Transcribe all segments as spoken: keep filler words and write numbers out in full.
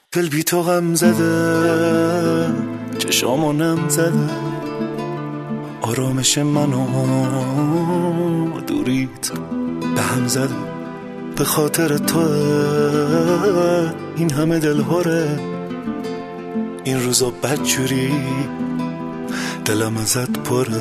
دل بی تو غم زده، چشامو نم زده، آرامش منو دوریت به هم زده. به خاطر تو این همه دلهوره، این روزا بدجوری دلم ازت پره.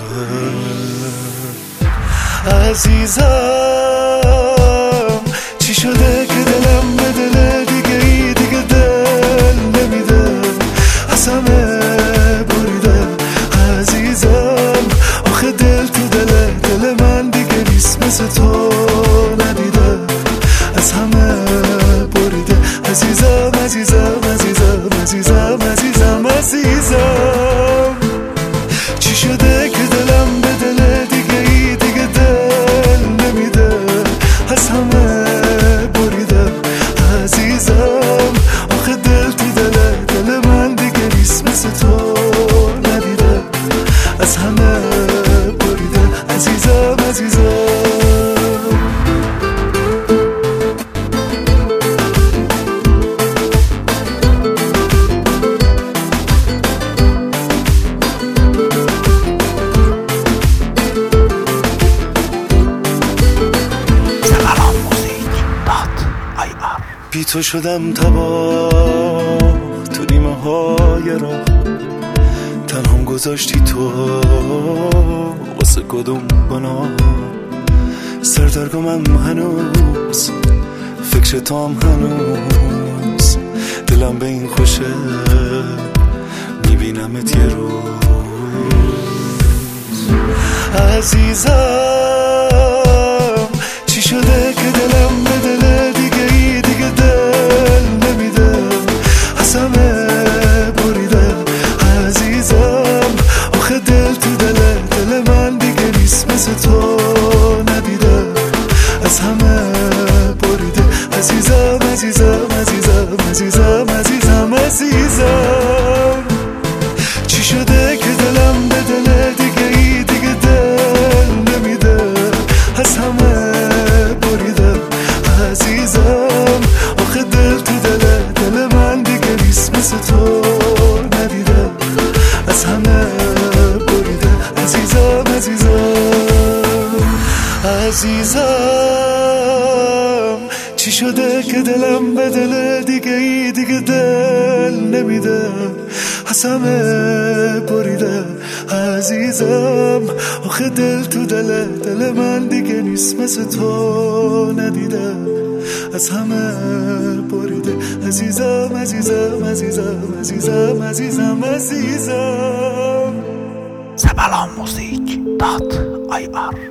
عزیزم چی شده که دلم به دل دیگه ای دیگه دل نمیده، از همه بریده. عزیزم آخه دل تو دل دل من دیگه نیست، مثل تو ندیده، از همه بریده. عزیزم عزیزم عزیزم عزیزم عزیزم عزیزم چی شده که دلم به دل دیگه ای دیگه دل نمیده، از همه بریده. عزیزم آخه دل تو دل دل من دیگه نیست، مثل تو ندیده، از همه بریده. عزیزم عزیزم بی تو شدم تباه تو نیمه های راه، تنهام گذاشتی تو واسه کدوم گناه. سردرگمم هنوز فکر تو هم هنوز، دلم به این خوشه میبینمت یه روز. عزیزم چی شده که دلم به دل دیگه ای دیگه دل نمیده، از همه بریده. عزیزم آخه دل تو دل دل من دیگه نیست، مثل تو ندیده، از همه بریده. عزیزم عزیزم عزیزم عزیزم عزیزم عزیزم چی شده که دلم به دل دیگه ای دیگه دل نمیده، از همه بریده. عزیزم آخه دل تو دل دل من دیگه نیست، مثل تو ندیده، از همه بریده. عزیزم عزیزم عزیزم چی شده که دلم به دل دیگه ای دیگه دل نمیده، از همه بریده. عزیزم آخه دل تو دل دل من دیگه نیست، مثل تو ندیده، از همه بریده. عزیزم عزیزم عزیزم عزیزم عزیزم عزیزم سبلان موزیک دات آی آر